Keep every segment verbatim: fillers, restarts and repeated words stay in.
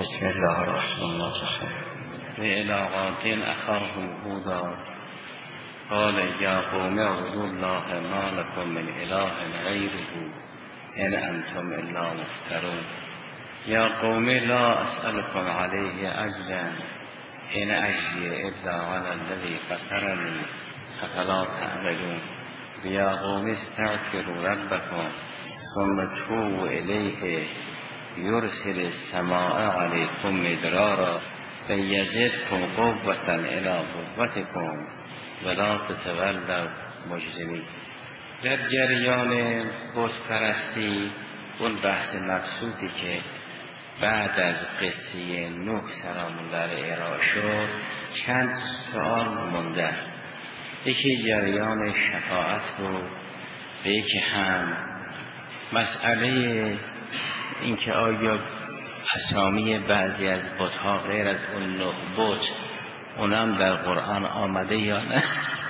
بسم الله الرحمن الرحیم. وإلی عاد أخاهم هودا قال یا قوم اعبدوا الله ما لكم من إله غیره إن أنتم إلا مفترون. یا قوم لا أسألكم عليه أجرا إن أجري إلا على الذي فطرني أفلا تعقلون. یا قوم استغفروا ربكم ثم توبوا إليه یرسل السماء علیکم مدرارا فیزدکم قوة الی قوتکم ولا تتولوا مجرمین. در جریان بت پرستی، اون بحث مبسوطی که بعد از قصه نوح سلام الله علیه ارائه شد، چند سوال مونده است. یکی جریان شفاعت رو، به یکی هم مسئله اینکه آیا اسامی بعضی از بت‌ها غیر از اون نه بت اونم در قرآن آمده یا نه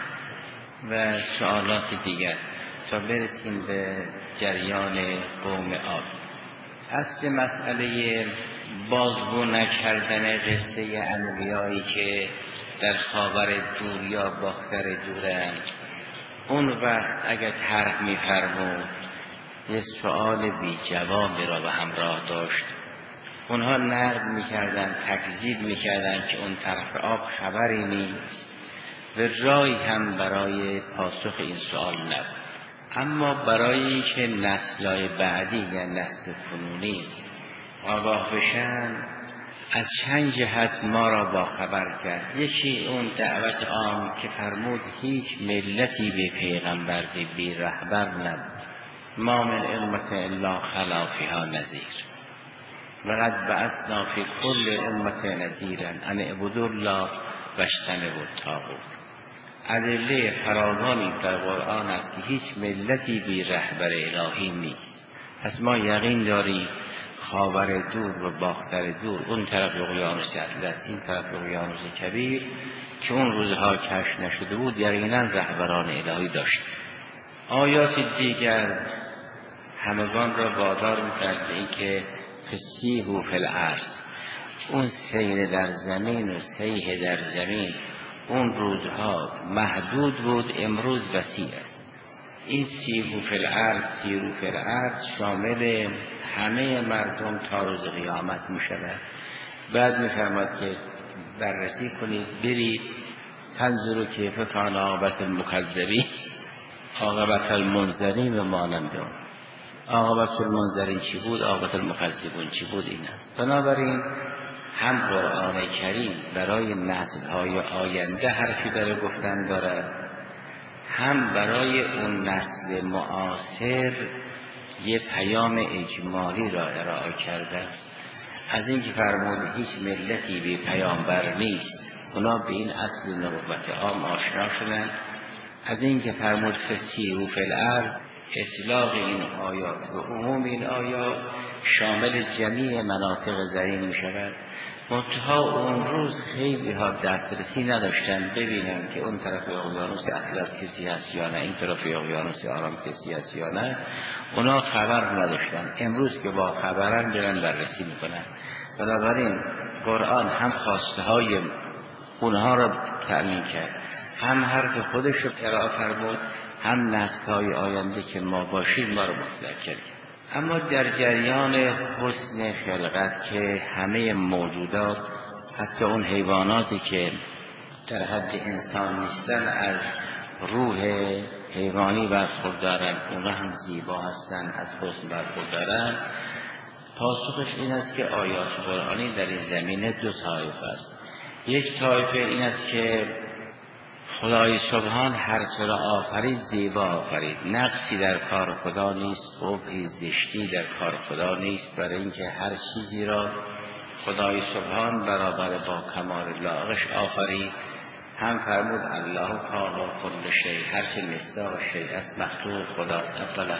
و سوالات دیگر، تا برسیم به جریان قوم عاد. اصل مسئله بازگو نکردن قصه انبیایی که در خاور دور یا باختر دورند، اون وقت اگر طرح می‌فرمود یه سؤال بی جوابی را به همراه داشت. اونها نقد میکردن، تکذیب میکردن که اون طرف آب خبری نیست و رای هم برای پاسخ این سؤال نبود. اما برای اینکه نسل‌های بعدی یا نسل کنونی آگاه بشن، از چند جهت ما را با خبر کرد. یکی اون دعوت عام که فرمود هیچ ملتی به پیغمبر بی رهبر نبود، ما من امت الا خلا فیها نذیر وقد بعثنا فی کل امت نذیرا ان اعبدوا الله واجتنبوا الطاغوت. ادله فراوانی در قرآن است که هیچ ملتی بی رهبر الهی نیست. پس ما یقین داریم خاور دور و باختر دور، اون طرف اقیانوس اطلس، این طرف اقیانوس کبیر، که اون روزها کشف نشده بود، یقینا رهبران الهی داشت. آیات دیگر همگان را وادار می‌کرد به اینکه فسیحوا فی الارض، اون سیر در زمین و سیح در زمین اون روزها محدود بود، امروز وسیع است. این سیحوا فی الارض، سیروا فی الارض شامل همه مردم تا روز قیامت می‌شود. بعد می‌فرماد که بررسی کنید، برید تنظروا کیف کان عاقبة المکذبین، عاقبت المنذرین و مانند اون. عاقبت المنذرین چی بود، عاقبت المکذبین چی بود، این است. بنابراین هم قرآن کریم برای نسل‌های آینده حرفی برای گفتن دارد، هم برای اون نسل معاصر یه پیام اجمالی را ارائه کرده است. از اینکه فرمود هیچ ملتی بی پیامبر نیست، اونا به این اصل نبوت عام آشنا شدند. از این که فرمود فسیحوا فی الارض، اطلاق این آیات و عموم این آیات شامل جمیع مناطق زمین می شود. منتها اون روز خیلی ها دسترسی نداشتن ببینن که اون طرف اقیانوس اطلس کسی هست یا نه، این طرف اقیانوس آرام کسی هست یا نه. اونا خبر نداشتن. امروز که با خبرن برن بررسی میکنن. بنابراین قرآن هم خواسته های اونها را تأمین کرد، هم حرف خودش رو ارائه فرمود، هم نسل‌های آینده که ما باشیم ما رو متذکر کرد. اما در جریان حسن خلقت که همه موجودات، حتی اون حیواناتی که در حد انسان نیستن، از روح حیوانی برخوردارن، اونها هم زیبا هستن، از حسن برخوردارن. پاسخش این است که آیات قرآنی در این زمینه دو طایفه است. یک طایفه این است که خدای سبحان هر چه را آفرید زیبا آفرید، نقصی در کار خدا نیست، قبحی زشتی در کار خدا نیست، برای اینکه هر چیزی را خدای سبحان برابر با کمال لایقش آفرید. هم فرمود الله خالق کل شیء، هر چه مصداق شیء است مخلوق خداست اولا.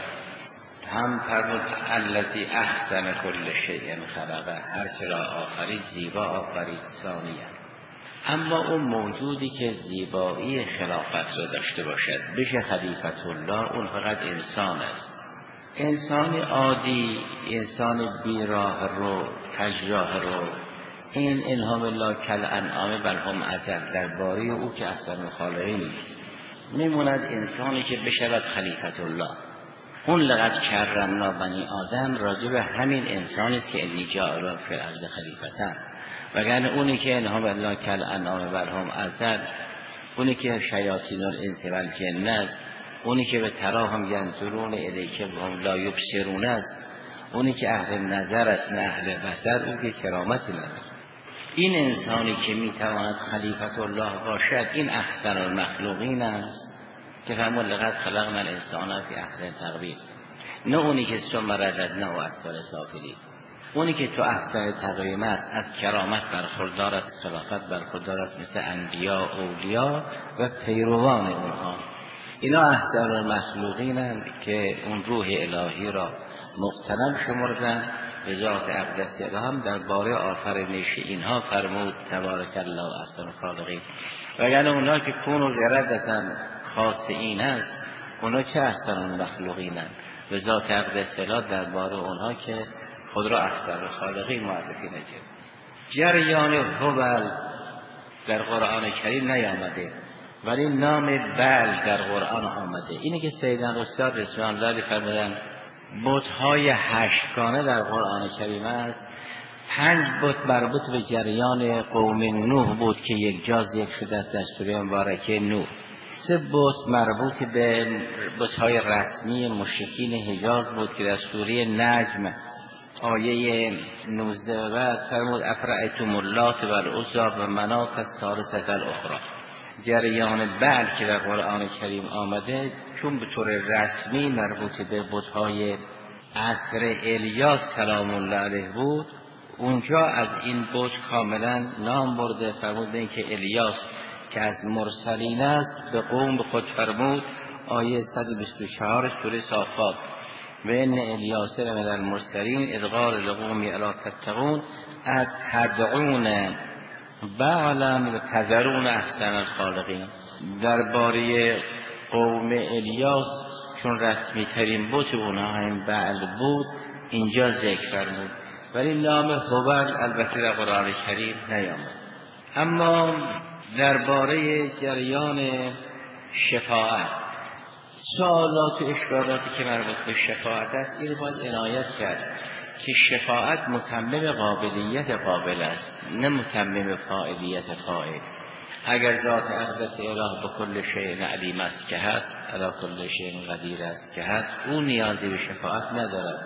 هم فرمود الذی احسن کل شیء خلقه، هر چه را آفرید زیبا آفرید ثانیه. اما اون موجودی که زیبایی خلافت را داشته باشد، بشه خلیفت الله، اون فقط انسان است. انسان عادی، انسان بیراه رو، کجراه رو، این انهم الله کل انعام بل هم اضل، درباره او که احسن الخالقین نیست. میموند انسانی که بشود خلیفت الله. اون لقد کرمنا بنی آدم راجع به همین انسانی است که انی جاعل فی الارض خلیفتن، وگرنه اونی که انهم الله کل انعام بل هم اضل، اونی که شیاطین الانس و الجن است، اونی که به تراهم ینظرون الیک و هم لا یبصرون است، اونی که اهل نظر است نه اهل بصر، اون که کرامتی نداره. این انسانی که میتواند خلیفت الله باشد، این احسن المخلوقین است که فرمود لقد خلقنا الانسان فی احسن تقویم. نه اونی که ثم رددناه اسفل سافلین، اونی که تو احسن تقویم است، از کرامت برخوردار است، خلافت برخوردار است، مثل انبیا، اولیا و پیروان اونها. اینا احسن المخلوقینند که اون روح الهی را مقتنم شمردن. به ذات اقدس هم در باره آفرینش اینها فرمود تبارک الله احسن الخالقین. وگرنه اونها که کون و قردتن خاص این است، اونها چه احسن المخلوقینند؟ به ذات اقدس در باره اونها که خود را احسن الخالقین معرفی نکرد. جریان هبل در قرآن کریم نیامده، ولی نام بل در قرآن آمده. اینه که سیدنا استاد رضوان الله فرمودن بت‌های هشتگانه در قرآن کریم است. پنج بت مربوط به جریان قوم نوح بود که یک جاز یک شده از دستور مبارکه نوح. سه بت مربوط به بت‌های رسمی مشرکین حجاز بود که در سوره نجم آیه نوزده بعد فرمود افرأیتم اللات و العزی و مناة الثالثة الاخری. جریان بعد که در قرآن کریم آمده چون به طور رسمی مربوط به بت‌های عصر الیاس سلام الله علیه بود، اونجا از این بت کاملا نام برده. فرمود این که الیاس که از مرسلین است به قوم خود فرمود، آیه صد و بیست و چهار سوره صافات، و ان الیاس من المرسلین اذ قال لقومی الا تتقون اتدعون بعلا و تذرون احسن الخالقین. درباره قوم الیاس چون رسمی ترین بت اونها هم بعل بود، اینجا ذکر فرمود، ولی نام هبل البته در قرآن کریم نیامد. اما درباره جریان شفاعت، سوالات و اشکالاتی که مربوط به شفاعت است، این باید عنایت کرد که شفاعت متمم قابلیت قابل است، نه متمم فاعلیت فاعل. اگر ذات اقدس اله به کل شیء علیم است که هست، علی کل شیء قدیر است که هست، او نیازی به شفاعت ندارد.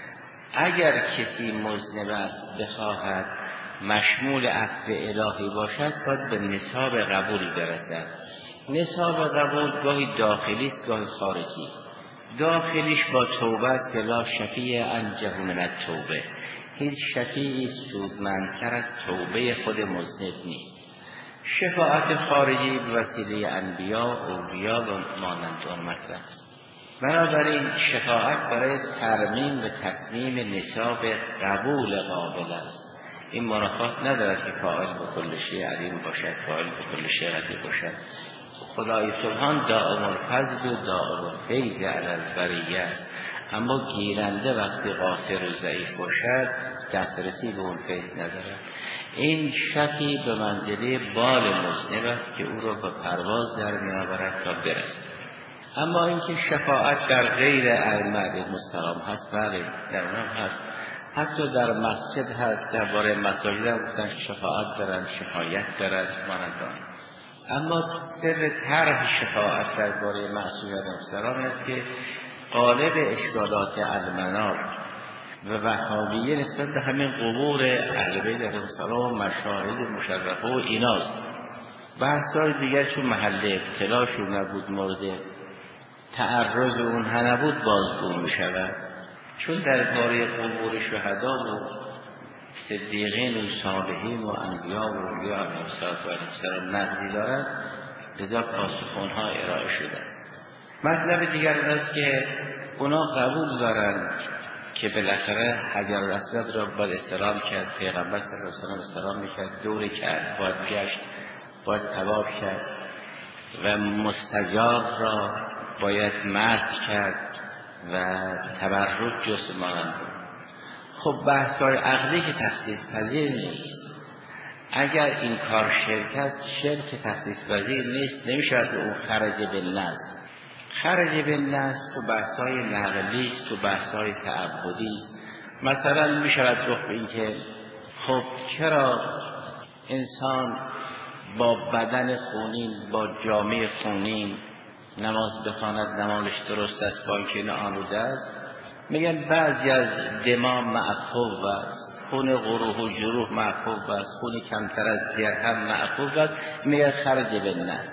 اگر کسی مذنب است بخواهد مشمول عفو الهی باشد، باید به نصاب قبول برسد. نصاب قبول گاهی داخلی است گاهی خارجی. داخلیش با توبه است که لا شفیع انجه من التوبه، هیچ شفیعی سودمندتر از توبه خود مذنب نیست. شفاعت خارجی به وسیله انبیا، اولیا و مانند آن مطرح است. بنابراین شفاعت برای ترمیم و تصمیم نصاب قبول قابل است. این منافات ندارد که فاعل به کل شیء علیم باشد، فاعل به کل شیء قدیر باشد. خدای سبحان دائم الفضل و دائم الفیض علی البریه است، اما گیرنده وقتی قاصر و ضعیف باشد دسترسی به اون فیض ندارد. این شکی به منزله بال مذنب است که او را به پرواز در میآورد تا برسد. اما اینکه شفاعت در غیر ائمه علیهم السلام هست، بله در اونم هست، حتی در مسجد هست. درباره مساجد هم گفتن شفاعت دارن، شفاعت دارن مانند. اما سر طرح شفاعت درباره معصوم علیهم السلام است که غالب اشکالات المنار و وهابیه نسبت به همین قبور اهل بیت علیهم السلام و مشاهد مشرفه و ایناست. بحث‌های دیگر چون محل ابتلاشون نبود، مورد تعرض اونها نبود، بازگو می‌شود. چون درباره قبور شهدا و صدیقین و صالحین و انبیا و اولیاء علیهم السلام نقدی دارد، لذا پاسخ اونها ارائه شده است. مطلب دیگر است که اونا قبول دارند که بالاخره حجر الاسود را باید استلام کرد، پیغمبر صلی الله علیه و سلم استلام میکرد، دور کرد، باید گشت، باید طواف کرد و مستجاب را باید مسح کرد و تبرک جز مانند. خب بحث‌های عقلی که تخصیص پذیر نیست. اگر این کار شرک است، شرک تخصیص پذیر نیست، نمی‌شود به اون خرج بالنص. خرج بالنص تو بحث‌های نقلی است، تو بحث‌های تعبدی است. مثلا می‌شود گفت این که خب چرا انسان با بدن خونین، با جامعه خونین نماز بخواند، نمازش درست است با اینکه آلوده است؟ میگن بعضی از دماء معفو است، خون قروح و جروح معفو است، خون کمتر از درهم معفو است. میگن خرج بالنص.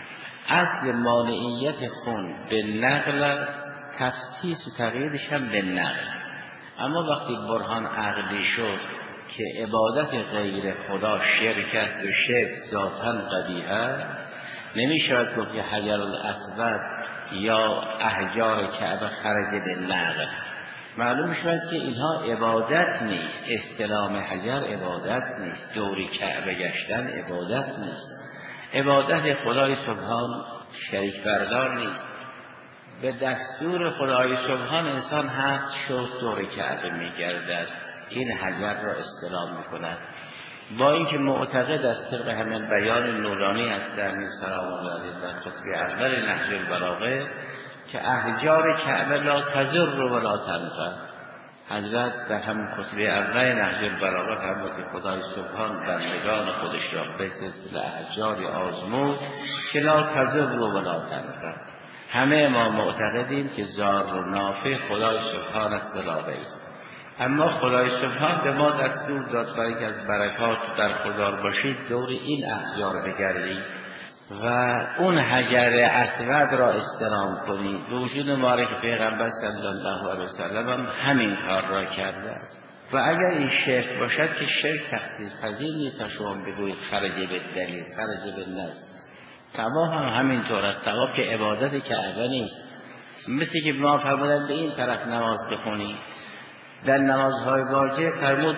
اصل مانعیت خون به نقل است، تخصیص و تغییرش هم به نقل. اما وقتی برهان عقلی شد که عبادت غیر خدا شرک است و شرک ذاتاً قبیح است، نمی شود گفت که حجر الاسود یا احجار کعبه خرج به نقل. معلوم شود که اینها عبادت نیست. استلام حجر عبادت نیست، دوری کعبه گشتن عبادت نیست. عبادت خدای سبحان شریک بردار نیست. به دستور خدای سبحان انسان هفت شوط دور کعبه می گردد، این حجر را استلام می کند. با اینکه معتقد است طبق همین بیان نورانی است در سلام الله علیه در خطبه اول نهج البلاغه که احجار کعبه لا تضر ولا تنفع. حضرت در همین خطبه اول نهج البلاغه فرمود که خدای سبحان بندگان خودش را به سلسله احجار آزمود که لا تضر ولا تنفع. همه ما معتقدیم که ضار و نافع خدای سبحان است بلا غیر. اما خدای سبحان به ما دستور داد برای که از برکات در خدار باشید دور این احجار بگردید و اون حجر اسود را استلام کنید. به وجود مبارک پیغمبر صلی الله علیه وسلم هم همین کار را کرده است. و اگر این شرک باشد که شرک تخصیص پذیر نیست تا شما بگویید خرج به دلیل، خرج به نص. طواف هم همینطور است. طواف که عبادت کعبه نیست. مثل که ما فرمودن به این طرف نماز بخونید. در نمازهای واجب فرمود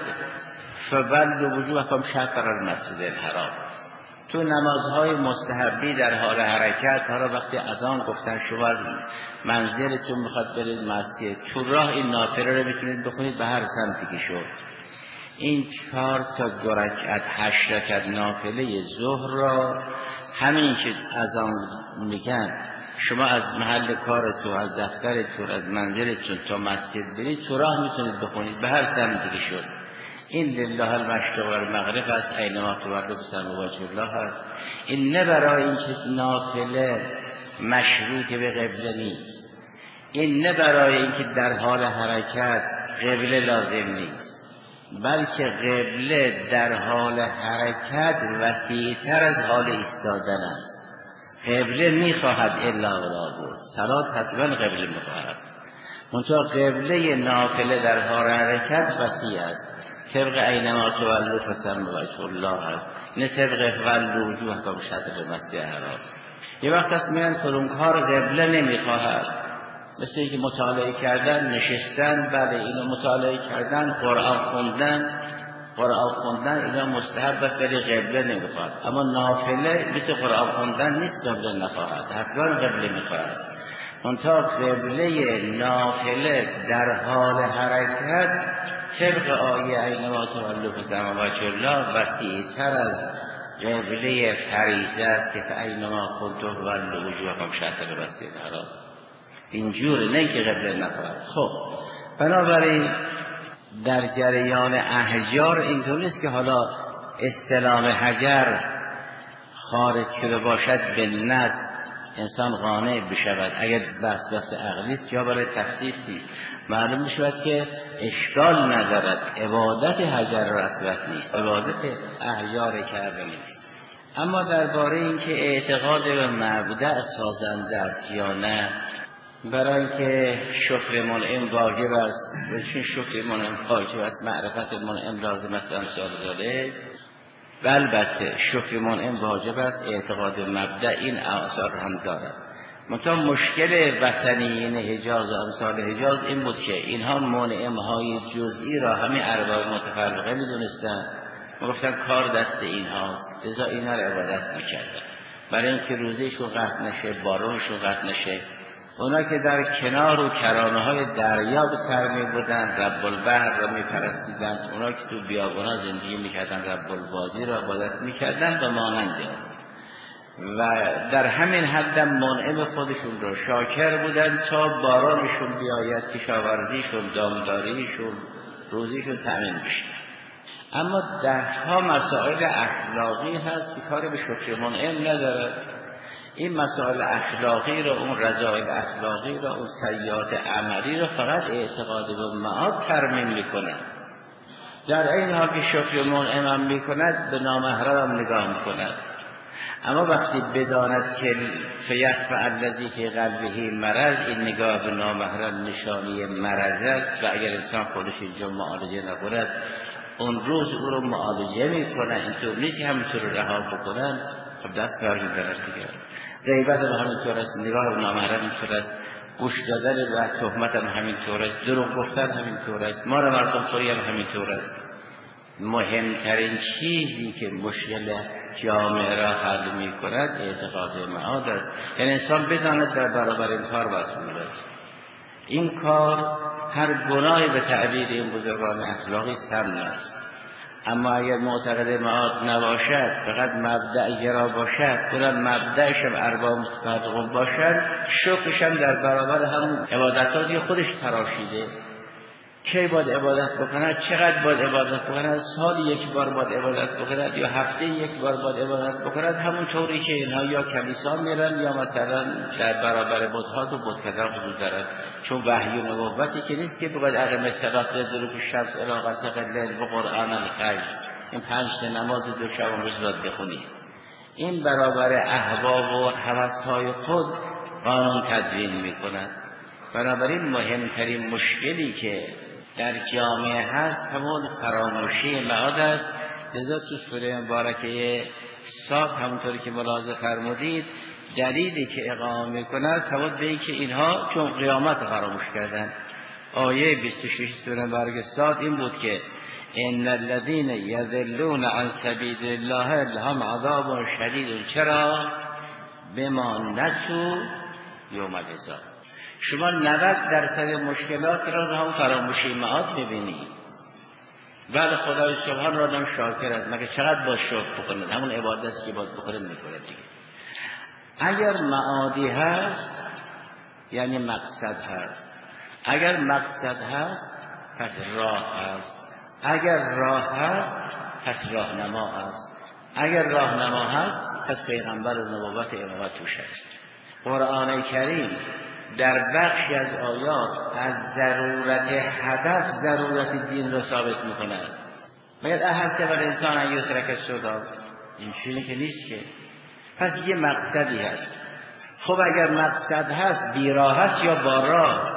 فولوا وجوهکم شطر المسجد الحرام. تو نمازهای مستحبی در حال حرکت، حالا وقتی اذان گفتن شما از منزلتون میخواد برید مسجد، تو راه این نافله رو میتونید بخونید به هر سمتی که شد. این چهار تا دو رکعت هشت رکعت نافله ظهر را همین که اذان میگن شما از محل کارتون، از دفترتون، از منزلتون تا مسجد برید، تو راه میتونید بخونید به هر سمتی که شد. این لله المشرق و المغرب است، اینما تولوا فثم وجه الله است. این نه برای اینکه نافله مشروط به قبله نیست، این نه برای اینکه در حال حرکت قبله لازم نیست، بلکه قبله در حال حرکت وسیع‌تر از حال ایستادن است. قبله میخواهد الا ولا بود، صلات حتما قبله میخواهد، منتها قبله نافله در حال حرکت وسیع است. طبق اینما تولوا فثم وجه الله است، نه طبق ولوا وجوهکم شطر المسجد الحرام. یه وقت است میگن فلان کار قبله نمیخواهد، مثل اینکه مطالعه کردن، نشستن، بعد اینو مطالعه کردن، قرآن خوندن، قرآن خوندن اینا مستحب است ولی قبله نمیخواد. اما نافله مثل قرآن خوندن نیست، قبله نخواهد، حتما قبله میخواهد. منتها قبله نافله در حال حرکت طبق آیه اینما تولوا فثم وجه الله وسیع‌تر از قبله فریضه است که فاینما کنتم فولوا وجوهکم شطر المسجد الحرام. اینجوره، نه که قبله نخواهد. خب بنابراین در جریان احجار اینطور نیست که حالا استلام حجر خارج شده باشد به نص انسان قانع بشود. اگر بحث بحث عقلی است یا برای تخصیص نیست، معلوم میشود که اشکال ندارد. عبادت حجر اسود نیست، عبادت احجار کعبه نیست. اما درباره اینکه اعتقاد به معبود سازنده است یا نه، برای اینکه شکر منعم واجب است، چون شکر منعم واجب است معرفت منعم لازم است امثال ذالک. و البته شکر منعم واجب است، اعتقاد مبدأ این آثار هم دارد. منتها مشکل وثنیین حجاز و امثال حجاز این بود که اینها منعم های جزئی را همین ارباب متفرقه میدونستن، میگفتن کار دست اینهاست، لذا اینا را عبادت میکردن برای اینکه روزیشون قطع نشه، بارونشون قطع نشه. اونا که در کنار و کرانه های دریا به سر می بودن رب البحر را می پرستیدن، اونا که تو بیابونا زندگی می کردن رب الوادی را عبادت می کردن و مانند و در همین حدم منعم خودشون رو شاکر بودن تا بارانشون بیاید، کشاورزیشون، دامداریشون، روزیشون تامین بشه. اما دهها مسائل اخلاقی هست که کار به شکر منعم نداره. این مسائل اخلاقی رو، اون رذائل اخلاقی رو، اون سیئات عملی رو فقط اعتقاد به معاد ترمیم میکنه. در این حال که شکر منعم هم میکند به نامحرم هم نگاه میکند. اما وقتی بداند که فیخفع الذی فی قلبه مرض، این نگاه به نامحرم نشانی مرض است و اگر انسان خودش اینجا معالجه نکند اون روز او رو معالجه میکنه. اینطور نیست که همینطور رو رها بکنن، خب دست کار میبرد دیگه. غیبت هم همینطور است، نگاه به نامحرم اینطور است، گوش دادن و تهمت هم همینطور است، دروغ گفتن همینطور است، مال مردم خوری هم همینطور است. مهمترین چیزی که مشکل جامعه را حل می کند اعتقاد معاد است. یعنی انسان بداند در برابر این کار مسئول است. این کار هر گناهی به تعبیر این بزرگان اخلاقی سم است. اما اگر معتقد معاد نباشد، فقط مبدأ گرا باشد، اونم مبدأش هم ارباب متفرقون باشد، شکرش هم در برابر هم عبادتاتی خودش تراشیده. کی باید عبادت بکند، چقدر باید عبادت بکند، سال یک بار باید عبادت بکند یا هفته یک بار باید عبادت بکند، همون طوری که اینها یا کلیسا میرن یا مثلا در برابر بت‌ها و بتکدن حضور دارند. چون وحی و نبوتی که نیست که بگوید اقم الصلاة لدلوک الشمس الی غسق الليل و قرآن الفجر، این پنج نماز دو شب و روز باید بخونی. این برابر اهوا و هوس‌های خود قانون تدوین میکند. بنابراین مهمترین مشکلی که در جامعه هست همون فراموشی معاد است. لذا تو سوره مبارکه صاد همونطوری که ملاحظه فرمودید دلیلی که اقامه میکند ثبات به این که اینها چون قیامت فراموش کردن. آیه بیست و شش سوره مبارکه صاد این بود که ان الذين يضلون عن سبيل الله لهم عذاب شدید. چرا؟ بما نسوا یوم الحساب. شما نود درصد مشکلات را در هم فراموشی معاد میبینید. بعد خدای سبحان را هم شاکر است، مگه چقدر با شکر بکنید، همون عبادتی که باید بکنید میکنید دیگه. اگر معادی هست یعنی مقصد هست، اگر مقصد هست پس راه هست، اگر راه هست پس راهنما هست، اگر راهنما هست پس پیغمبر و نبوت امامت توش هست. قرآن کریم در بخشی از آیات از ضرورت هدف ضرورت دین را ثابت می‌کند. باید احسب الانسان ان یترک سدی، این چیزی که نیست که. پس یه مقصدی هست. خب اگر مقصد هست بیراه هست یا با راه؟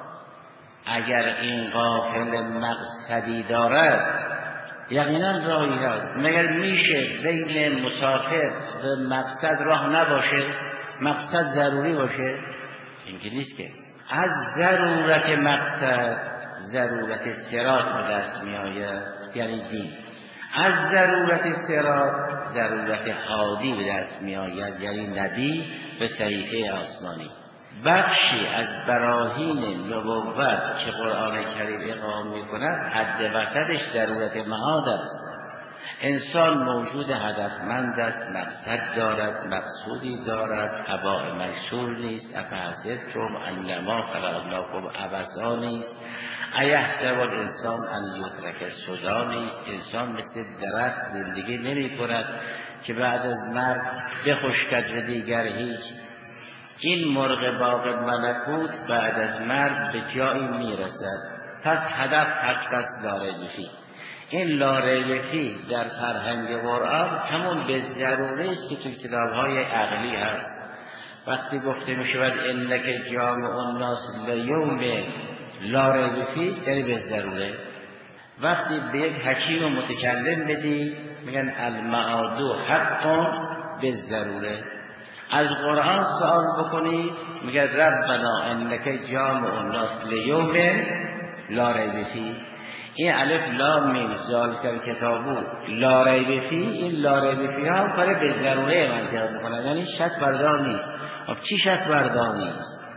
اگر این قافله مقصدی دارد یقینا راهی هست. مگر میشه بین مسافر و مقصد راه نباشه، مقصد ضروری باشه؟ این که نیست که. از ضرورت مقصد ضرورت صراط به دست می آید، یعنی دین. از ضرورت صراط ضرورت هادی به دست می آید، یعنی نبی به صحیفه آسمانی. بخشی از براهین نبوت که قرآن کریم اقامه می کند حد وسطش ضرورت معاد است. انسان موجود هدفمند است، مقصد دارد، مقصودی دارد، هباء منثور نیست. افحسبتم انما خلقناکم عبثا نیست. ایحسب الانسان ان یترک سدی نیست. انسان مثل درخت زندگی نمی کند که بعد از مرگ بخشکد دیگر هیچ. این مرغ باغ ملکوت بعد از مرگ به جایی می رسد. پس هدف حق است داره فی. این لا ریب فی در فرهنگ قرآن همون به ضروری است که تو کتاب‌های عقلی هست. وقتی گفته می شود انک جامع الناس لیوم لا ریب فی یعنی به ضروره. وقتی به یک حکیم و متکلم بدی میگن المعاد حق به ضروره. از قرآن سوال بکنی میگن ربنا انک جامع الناس لیوم لا ریب فی. این الف لام میم ذالک الکتاب لا ریب فی، این لا ریب فی ها کار به ضروره منطق میکنه، یعنی شک بردار نیست. خب چی شک بردار نیست؟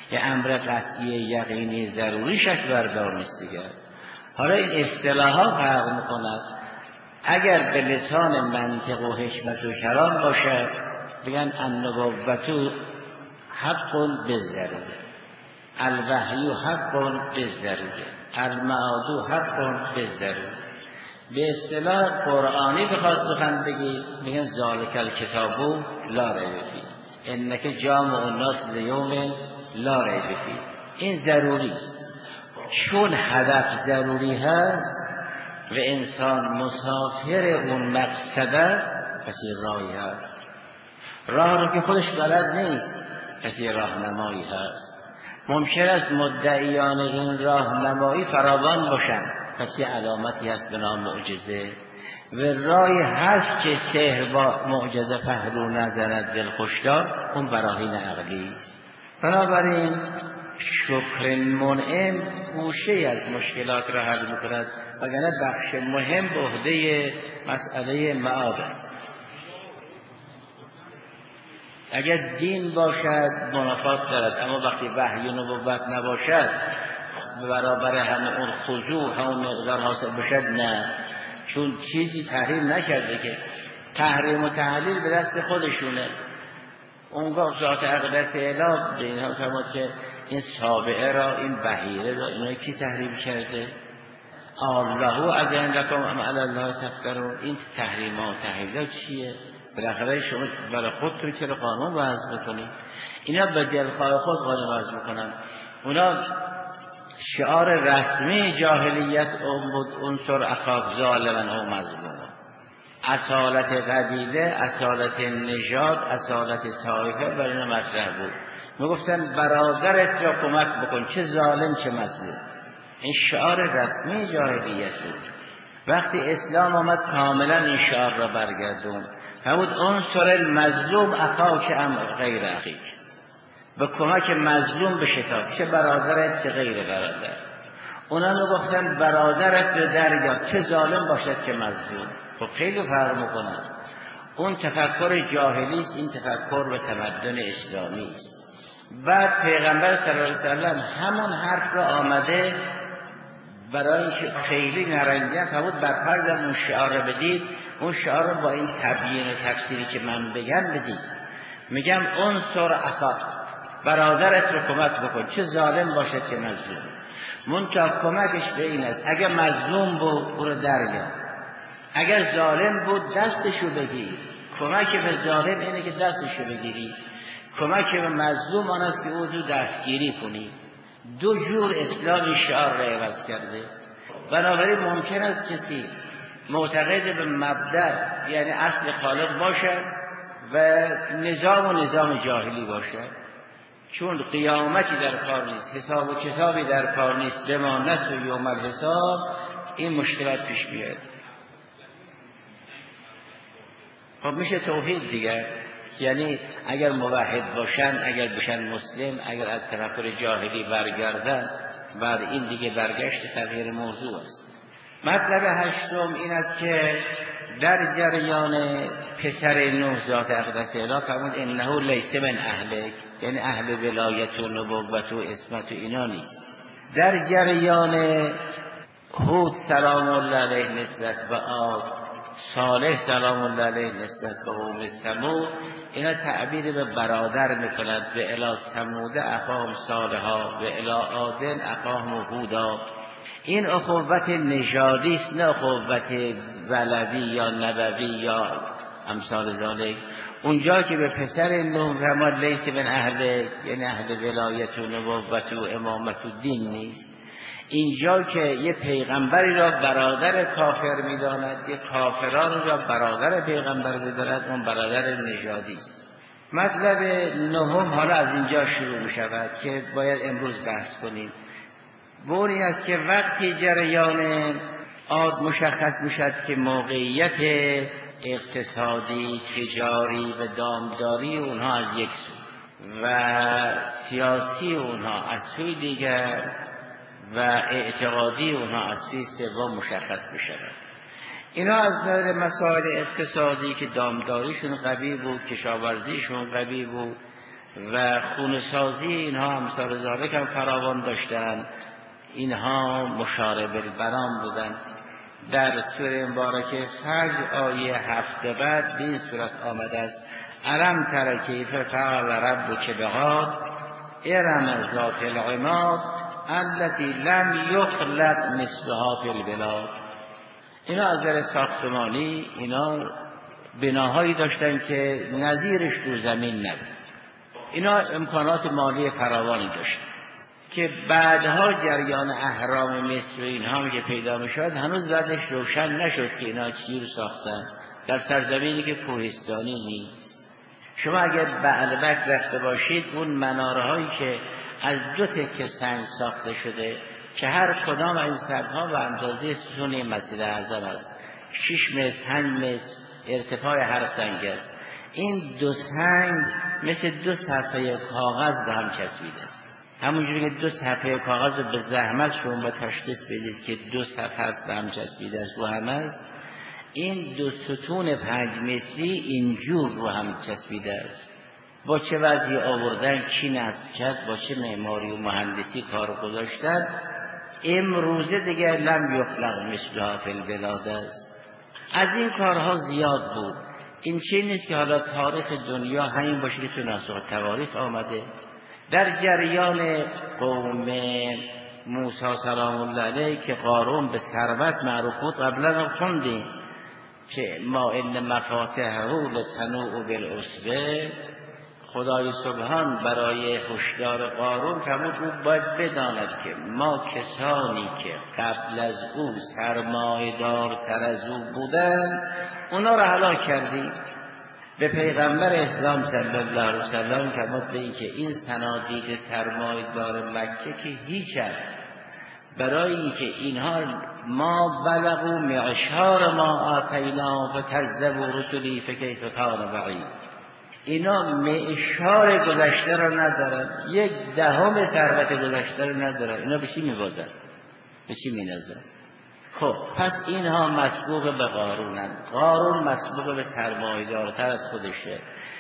یه امر قطعی یقینی ضروری شک بردار نیست دیگر. حالا این اصطلاحات فرق میکند. اگر به لسان منطق و حکمت و کلام باشد بگن النبوة حق بالضروره، الوحی حق بالضروره، المعاد حق بالضروره. به اصطلاح قرآنی بخواد سخن بگی میگن ذالک الکتاب لا ریب فیه انک جامع الناس لیوم لا ریب فیه. این ضروری است. چون هدف ضروری هست و انسان مسافر اون مقصد است، پس راهی هست. راه رو که خودش بلد نیست، پس راهنمایی هست. ممکن است مدعیان این راهنمایی فراوان باشند، پس یه علامتی هست به نام معجزه. و راهی هست که سحر با معجزه پهلو نزند دل خوشدار، اون براهین عقلی است. بنابراین شکر منعم گوشه از مشکلات را حل میکند، وگرنه بخش مهم به عهده مسئله معاد است. اگر دین باشد منافات دارد، اما وقتی وحی و نبوت نباشد برابر همه اون خضوع همون مقدار حاصل بشد نه، چون چیزی تحریم نکرده که تحریم و تحلیل به دست خودشونه. اونگاه ذات اقدس اله به اینها فرمود که این سابعه را، این بحیره را، اینا کی تحریم کرده؟ الله اذن لکم ام علی الله تفترون. این تحریمات و تحلیلات چیه؟ بالاخره شما برای خودتون چرا قانون وضع میکنید؟ اینا به دلخواه خود قانون وضع میکنن. اونا شعار رسمی جاهلیت اون بود عنصر اخاک ظالما او مظلوما. اصالت قبیله، اصالت نژاد، اصالت طایفه برای اینا مطرح بود. میگفتن برادرت را کمک بکن، چه ظالم چه مظلوم. این شعار رسمی جاهلیت بود. وقتی اسلام آمد کاملا این شعار را برگردون. فرمود عنصر المظلوم اخاک ام غیر اخیک. به کمک مظلوم بشتاب، چه برادرت چه غیر برادر. اونا میگفتن برادرت رو دریا، چه ظالم باشد چه مظلوم. خب خیلی فرق میکنن. اون تفکر جاهلی است، این تفکر به تمدن اسلامی است. بعد پیغمبر صلی الله علیه وسلم همون حرف را آمده برای اینکه خیلی نرنجن فرمود بر فرض اون شعار را بدید، اون شعار را با این تبیین و تفسیری که من بگم بدید. میگم عنصر اخاک، برادرت رو کمک بکن، چه ظالم باشد چه مظلوم. منتها کمکش به این است اگر مظلوم بود او رو دریا، اگر ظالم بود دستشو بگیر. کمک به ظالم اینه که دستشو بگیری، کمک به مظلوم آن است که او رو دستگیری کنی. دو جور اسلام شعار را عوض کرده. بنابراین ممکن است کسی معتقد به مبدأ یعنی اصل خالق باشد و نظام و نظام جاهلی باشد، چون قیامتی در کار نیست، حساب و کتابی در کار نیست، ضمانت و یوم الحساب، این مشکلات پیش میاد. خب میشه توحید دیگر، یعنی اگر موحد باشن، اگر بشن مسلم، اگر از تفکر جاهلی برگردن، بعد این دیگه برگشت تغییر موضوع است. مطلب هشتم این است که در جریان پسر نوح ذات اقدس اله فرمود انه لیس من اهلک، یعنی اهل ولایت و نبوت و عصمت و اینا نیست. در جریان هود سلام الله علیه نسبت به عاد، صالح سلام الله علیه نسبت به قوم ثمود، اینا تعبیر به برادر میکنند. به الی ثمود اخاهم صالحا و الی عاد اخاهم هودا. این اخوت نژادی است، نه اخوت ولدی یا نبوی یا امثال ذالک. اونجا که به پسر نوح فرمود لیس من اهل، یعنی اهل ولایت و نبوت و امامت و دین نیست. اینجا که یه پیغمبری را برادر کافر میداند، یه کافران را برادر پیغمبر میداند، اون برادر نژادی است. مطلب نهم حالا از اینجا شروع می شود که باید امروز بحث کنیم. بوری است که وقتی جریان عاد مشخص میشد که موقعیت اقتصادی، تجاری و دامداری اونها از یک سو و سیاسی اونها از سوی دیگر و اعتقادی اونها از سوی سوم مشخص میشد. اینا از نظر مسائل اقتصادی که دامداریشون قوی بود، کشاورزیشون قوی بود، و خونسازی اینها امثال ذالک هم فراوان داشتن. اینها مشارب البنان بودن. در سوره مبارکه فجر آیه هفت بعد به این صورت آمده است: الم تر کیف فعل ربک بعاد ارم ذات العماد التي لم یخلق مثلها فی البلاد. اینا از نظر ساختمانی اینا بناهایی داشتن که نظیرش رو زمین نبود. اینا امکانات مالی فراوانی داشتن که بعدها جریان اهرام مصر و اینها که پیدا میشد هنوز بعدش روشن نشد که اینا چی رو ساختن در سرزمینی که کوهستانی نیست. شما اگر بعلبک رفته باشید اون مناره هایی که از دو تکه سنگ ساخته شده که هر کدام از این سنگ‌ها به اندازه ستون مسجد اعظم است، شش متر پنج متر ارتفاع هر سنگ است. این دو سنگ مثل دو صفحه کاغذ به هم چسبیده است. همونجوری که دو صفحه کاغذ رو به زحمت شما با تشخیص بدید که دو صفحه است به هم چسبیده است رو هم است، این دو ستون پنج متری اینجور رو هم چسبیده است. با چه وضعی آوردن، کی نصب کرد، با چه معماری و مهندسی کار گذاشتن، امروزه دیگه لم یخلق مثلها فی البلاد است. از این کارها زیاد بود. این چه نیست که حالا تاریخ دنیا همین باشه که تو ناسخ تواریخ آمده. در جریان قوم موسی سلام الله علیه که قارون به ثروت معروف بود قبلا خوندیم که ما ان مفاتحه لتنوء بالعصبه، خدای سبحان برای هشدار قارون فرمود او باید بداند که ما کسانی که قبل از او سرمایه‌دار تر از او بودن اونا را هلاک کردیم. به پیغمبر اسلام صلی الله علیه وسلم فرمود به این که این صنادیق سرمایه‌دار مکه که هیچ است، برای اینکه اینها ما بلغوا معشار ما آتینا فکذبوا رسلی فکیف کان وعید، اینا معشار گذشته را ندارن، یک دهم ثروت گذشته را ندارن، اینا به چی میبازن؟ به چی مینازن؟ خب پس اینها مسبوق به قارونن. قارون مسبوق به سرمایه‌دارتر از خودشه.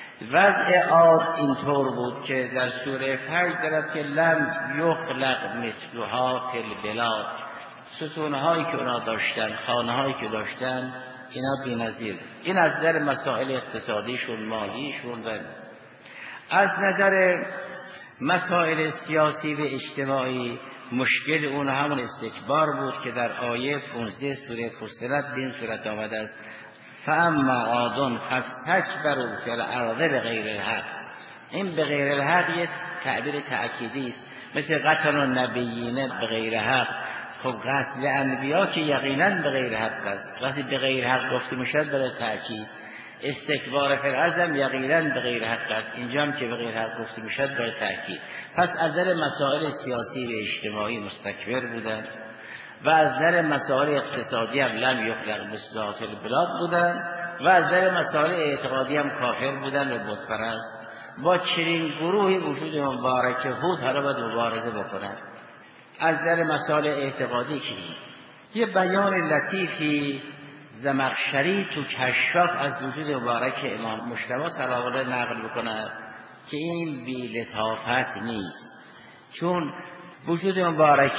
وضع عاد اینطور بود که در سوره فجر دارد که لم یخلق مثلها فی البلاد، ستونهایی که اونا داشتن، خانه‌هایی که داشتن، اینا بی‌نظیر. این از نظر مسائل اقتصادیشون، مالیشون. و از نظر مسائل سیاسی و اجتماعی مشکل اون همون استکبار بود که در آیه پانزده سوره فصلت به این صورت آمده است: فاما عاد فاستکبروا فی الارض بغیر الحق. این بغیر الحق یک تعبیر تأکیدی است، مثل قتل النبیین بغیر حق. خب قتل انبیا که یقینا بغیر حق است، وقتی بغیر حق گفته میشد برای تأکید. استکبار فی الارض یقینا بغیر حق است، اینجا هم که بغیر حق گفته میشد برای تأکید. پس از نظر مسائل سیاسی و اجتماعی مستکبر بودند و از نظر مسائل اقتصادی هم لم یخلق مثلها فی البلاد بودند و از نظر مسائل اعتقادی هم کافر بودند و بت پرست. با چنین گروهی وجود مبارک هود حالا باید مبارزه بکنند. از نظر مسائل اعتقادی که یه بیان لطیفی زمخشری تو کشاف از وجود مبارک امام مجتبی سلام الله نقل بکند که این بی لطافت نیست، چون وجود مبارک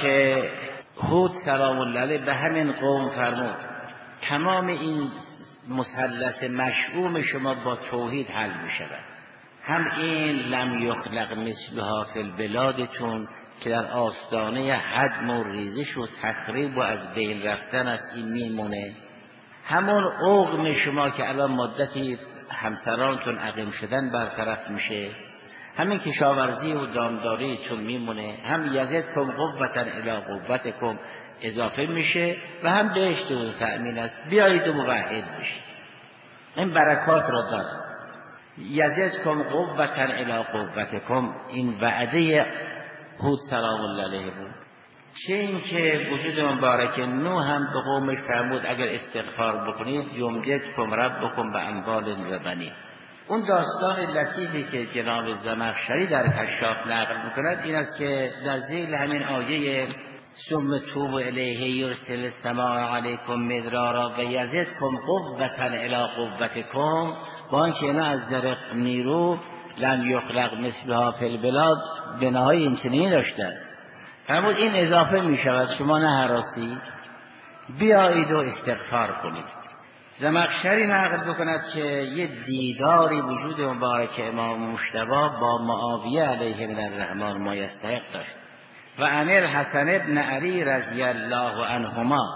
هود سلام الله علیه به همین قوم فرمود تمام این مثلث مشؤوم شما با توحید حل می شود. هم این لم یخلق مثلها فی البلادتون که در آستانه هدم و ریزش و تخریب و از بین رفتن از این میمونه، همون عقم شما که الان مدتی همسرانتون عقیم شدن برطرف میشه، همین کشاورزی و دامداریتون میمونه، هم یزدکم قوة الی قوتکم اضافه میشه و هم بهشت و تأمین است. بیایید و موحد بشید، این برکات را داره. یزدکم قوة الی قوتکم، این وعده هود سلام الله علیه بود. چه این که وجود مبارک نوح هم به قومش فرمود اگر استغفار بکنید یمددکم ربکم باموال و بنین. اون داستان لطیفی که جناب زمخشری در کشاف نقل میکند این است که در ذیل همین آیه ثم توبوا الیه یرسل السماء علیکم مدرارا و یزدکم قوة الی قوتکم، با اینکه اینا از در نیرو لم یخلق مثلها فی البلاد بناهای این چنینی داشتن. فرمود این اضافه می شود، شما نه هراسی بیایید و استغفار کنید. زمخشری نقل بکند که یه دیداری وجود مبارک امام مجتبی با معاویه علیه من الرحمن ما یستحق داشت. و عن الحسن ابن علی رضی الله عنهما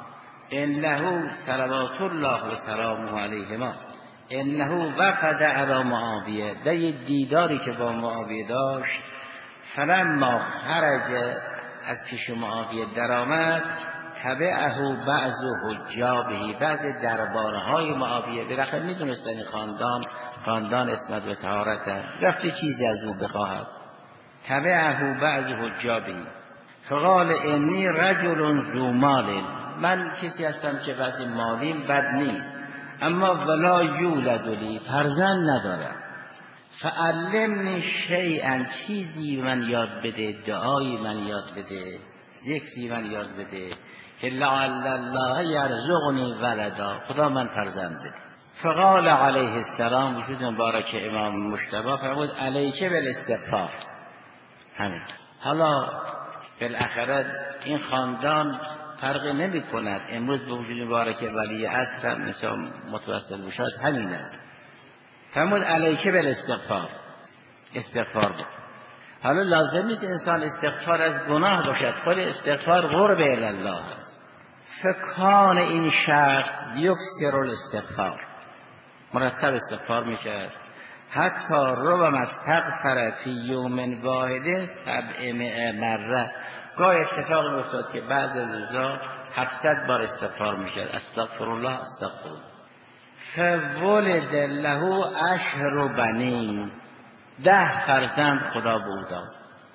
انه صلوات الله و سلامه علیهما انه وفد علی معاویه، در یه دیداری که با معاویه داشت، فلما خرج از پیش معاویه درآمد، تبعه بعض حجابه، بعض دربارهای معاویه، بالاخره میدونستن این خاندان خاندان اسمت و طهارت رفته چیزی از او بخواهد. تبعه بعض حجابه فقال انی رجل ذو مال، من کسی هستم که وضع مالیم بد نیست، اما ولا یولد لی، فرزند ندارم. فعلمنی شیئا، چیزی من یاد بده، دعایی من یاد بده، ذکری من یاد بده که لعل الله یرزقنی ولدا، خدا من فرزند بده. فقال علیه السلام، وجود مبارک امام مجتبی فرمود علیک بالاستغفار. همین. حالا بالاخره این خاندان فرق نمی کند، امروز به وجود مبارک ولی عصر مثلا متوسل بشاد همین است. فرمود علیک بالاستغفار، استغفار بود. حالا لازم نیست انسان استغفار از گناه باشد، خود استغفار قرب الله است. فکان این شخص یکسر الاستغفار، مرتب استغفار میکرد. حتی ربما استغفر فی یوم واحد سبعمائة مره، گاه اتفاق میافتاد که بعض روزا هفتصد بار استغفار میکرد، استغفر الله استغفر الله. فولد له عشر بنین، ده فرزند خدا بوداد.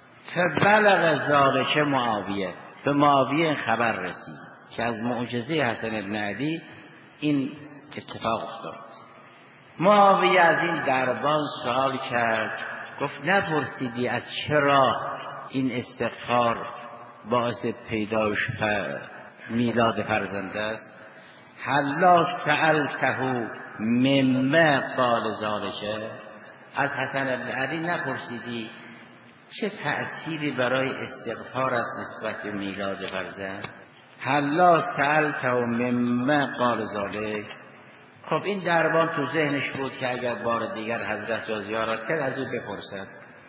فبلغ ذلک معاویه، به معاویه خبر رسید که از معجزه حسن بن علی این اتفاق افتاد. معاویه از این دربان سوال کرد، گفت نپرسیدی از چرا این استغفار باعث پیدایش میلاد فرزند است؟ حلا سألته مما قال ذلک، از حسن بن علی نپرسیدی چه تأثیری برای استغفار است نسبت به میلاد فرزند؟ حلا سألته مما قال ذلک. خب این دربان تو ذهنش بود که اگر بار دیگر حضرت را زیارت کرد از او بپرسد.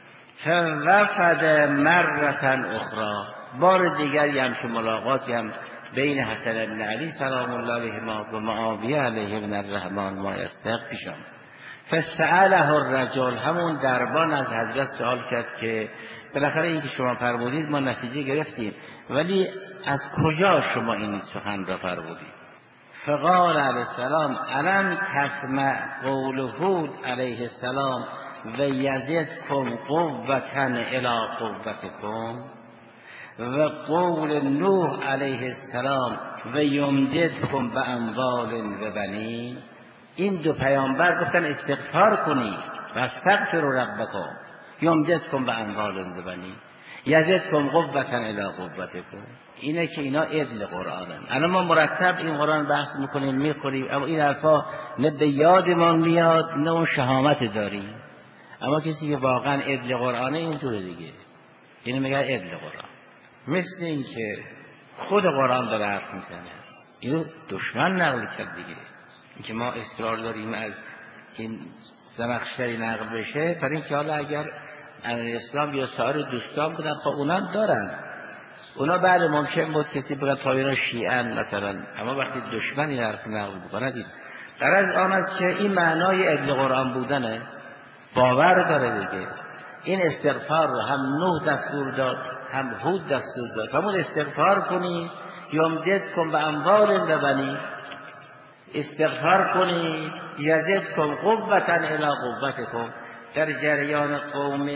فوفد مرة اخرى، بار دیگر هم که ملاقاتی هم بین حسن بن علی سلام الله علیهما و معاویه علیه من الرحمن ما یستحق پیش آمد. فسأله الرجل، همون دربان از حضرت سوال کرد که بالاخره این که شما فرمودید ما نتیجه گرفتیم، ولی از کجا شما این سخن را فرمودید؟ فقال علیه السلام الم تسمع قول هود علیه السلام و یزدکم قوة الی قوتکم و قول نوح علیه السلام و یمددکم باموال و بنین. این دو پیامبر گفتن استغفار کنید و استغفروا ربکم یمددکم باموال و بنین یزدکم قوة الی قوتکم. اینه که اینا عدل قرآنن. الان ما مرتب این قرآن بحث میکنیم میخوریم، اما این حرفا نه به یادمان میاد نه اون شهامت داریم. اما کسی که واقعا عدل قرآنه اینطوره دیگه، اینو میگه عدل قرآن. مثل این که خود قرآن داره حرف میزنه، اینو دشمن نقل کرد دیگه. این که ما اصرار داریم از این زمخشری نقل بشه، برای اینکه حالا اگر امیر اسلام یا سایر دوستان بودن خب اونم دارن، اونا بعد ممکن بود کسی بگه پایینا شیعن مثلا، اما وقتی دشمن این حرف نقل بکنه دید غرض آن است که این معنای عدل قرآن بودنه، باور داره دیگه. این استغفار رو هم نوح دستور داد هم هود دستور داد، همون استغفار کنی یمددکم باموال و بنین، استغفار کنی یزدکم قوة الی قوتکم. در جریان قوم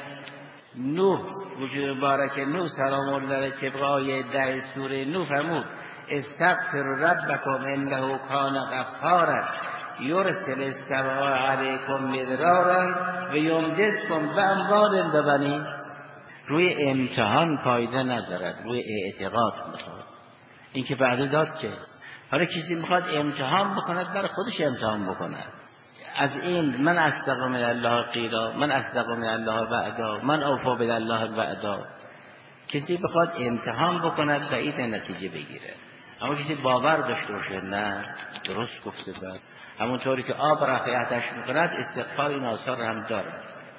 نوح وجود مبارک نوح سلام الله علیه که آیه ده سوره نوح فرمود استغفر ربکم انه کان غفارا یرسل السماء علیکم مدرارا و یمددکم باموال و بنین. روی امتحان فایده ندارد، روی اعتقاد میخواد. این که بعد داد که حالا کسی میخواد امتحان بکند برای خودش امتحان بکند. از این من اصدق من الله قیلا، من اصدق من الله وعدا، من اوفی بالله وعدا. کسی بخواد امتحان بکند بعید نتیجه بگیره، اما کسی باور داشته باشه نه درست گفته بود، همونطوری که آب رفعتش میکند استغفار این آثار هم داره.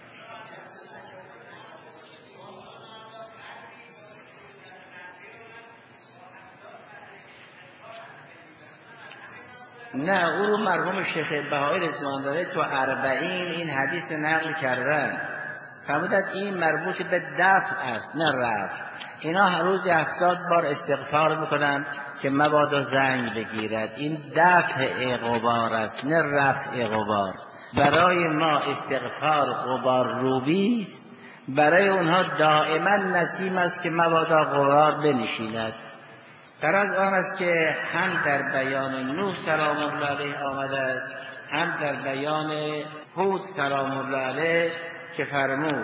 نه او رو مرحوم شیخ بهایی رضوان داره تو اربعین این حدیث نقل کردن، فرمودند این مربوط به دفع است نه رفع. اینا هر روز هفتاد بار استغفار میکنن که مبادا زنگ بگیرد، این دفع غبار است نه رفع غبار. برای ما استغفار غبار روبی است، برای اونها دائما نسیم است که مبادا غبار بنشیند. در از آن است که هم در بیان نوح سلام الله علیه آمده است، هم در بیان هود سلام الله علیه که فرمود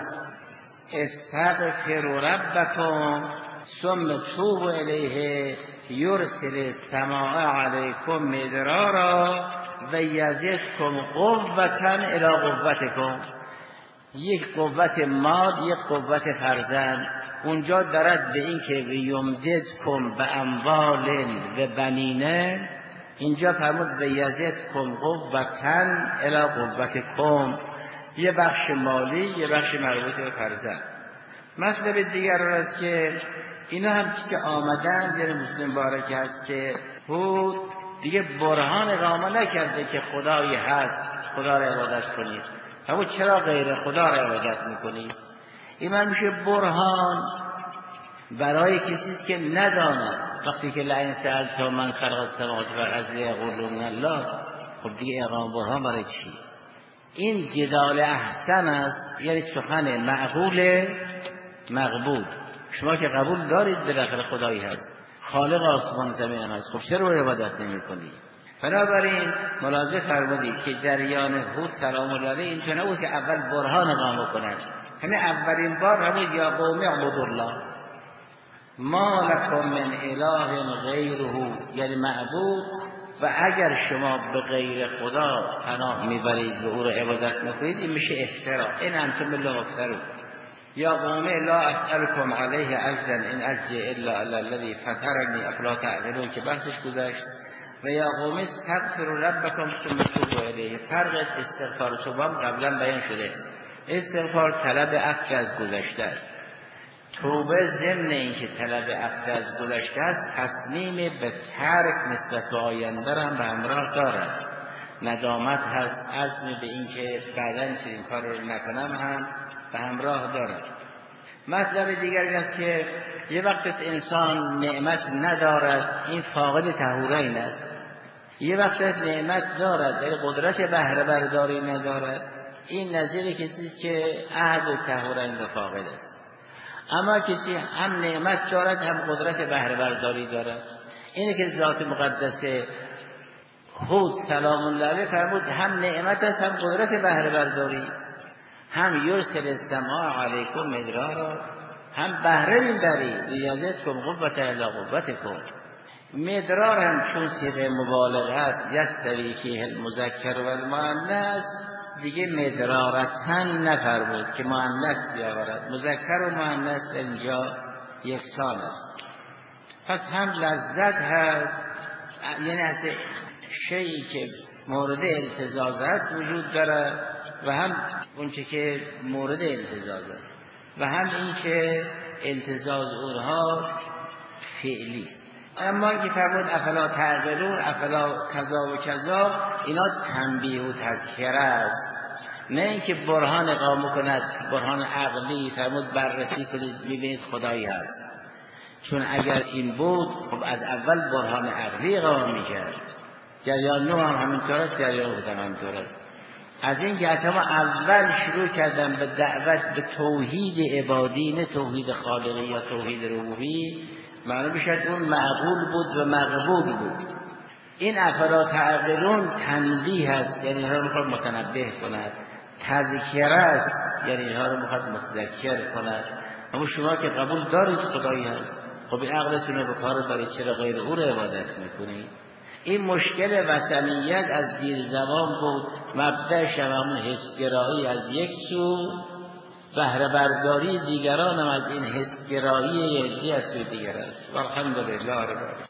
استغفروا ربکم ثم توبوا الیه یرسل السماء علیکم مدرارا و یزدکم قوة الی قوتکم. یک قوت مال، یک قوت فرزند. اونجا دارد به این که یمددکم به اموال و بنینه، اینجا فرمود به یزدکم قوة الی قوتکم، یه بخش مالی یه بخش مربوط به فرزند. مطلب دیگر است که اینا هم که آمدن در مسلم بارک هست که هود دیگه برهان اقامه نکرده که خدایی هست خدا را عبادت کنید، همون چرا غیر خدا را عبادت میکنید. این من میشه برهان برای کسی که نداند. وقتی که لئن سألت من خلق السماوات والارض یقولون الله، خب دیگه اقامه برهان برای چی؟ این جدال احسن است، یعنی سخن معقول مقبول. شما که قبول دارید بالاخره خدایی هست، خالق آسمان زمین هست، خب چرا عبادت نمی کنید؟ بنابراین ملاحظه فرمودید که جریان هود سلام الله علیه اینطور نبود که اول برهان اقامه کنند، همین اولین بار همون یا قوم اعبدوا الله ما لکم من اله غیره، یعنی معبود. و اگر شما به غیر خدا پناه میبرید و او رو عبادت میکنید این میشه افترا. این انتم بالله مفترون. یا قوم لا اسألكم علیه اجرا ان اجزی الا علی الذی فطرنی افلا تعقلون که بحثش گذشت. و یا قوم استغفروا ربکم ثم توبوا الیه. فرق استغفار و توبه قبلا بیان شده. استغفار طلب عفو از گذشته است، توبه ضمن این که طلب عفو از گذشته است تصمیم به ترک نسبت به آینده را به همراه دارد. ندامت هست، عزم به این که بعداً چنین کار رو نکنم هم به همراه دارد. مطلب دیگر این است که یه وقت انسان نعمت ندارد، این فاقد طهورین است. یه وقت نعمت دارد ولی قدرت بهره برداری ندارد، این نظیر کسی است که عهد و طهورین را فاقد است. اما کسی هم نعمت دارد هم قدرت بهره برداری دارد. اینه که ذات مقدس هود سلام الله علیه فرمود هم نعمت است هم قدرت بهره برداری، هم یرسل السماء علیکم مدرارا، هم بهره میبرید یزدکم قوة الی قوتکم. مدرار هم چون صیغه مبالغه است، یستوی فیه المذکر و المؤنث، دیگه مدرارتن نفرمود که مؤنث بیاورد، مذکر و مؤنث اینجا یکسان است. پس هم لذت هست، یعنی از شیئی که مورد التزاز است وجود دارد و هم اونچه که مورد التزاز است و هم این که التزاز اونها فعلی است. اما که فرمود افلا تعقلون، افلا کذا و کذا، اینا تنبیه و تذکره است، نه اینکه برهان اقامه کند، برهان عقلی. فرمود بررسی کنید ببینید خدایی هست، چون اگر این بود خب از اول برهان عقلی اقامه میکرد. جریان نو هم همینطور است، جریان هود هم همینطور است. از این جهت ما اول شروع کردن به دعوت به توحید عبادی، نه توحید خالقی یا توحید ربوبی. معلوم بشد اون معقول بود و مقبول بود. این افلا تعقلون تنبیه است، یعنی اینها رو میخواد متنبه کند. تذکره است، یعنی اینها رو میخواد متذکر کند. اما شما که قبول دارید خدایی هست، خب این عقلتون رو به کار دارید، چرا غیر او رو عبادت میکنید؟ این مشکل وثنیت از دیر زمان بود. مبدأش هم همون حسگرایی از یک سو، بهره برداری دیگران هم از این حسگرایی یکی از سوی دیگر است. الحمدلله رب العالمین.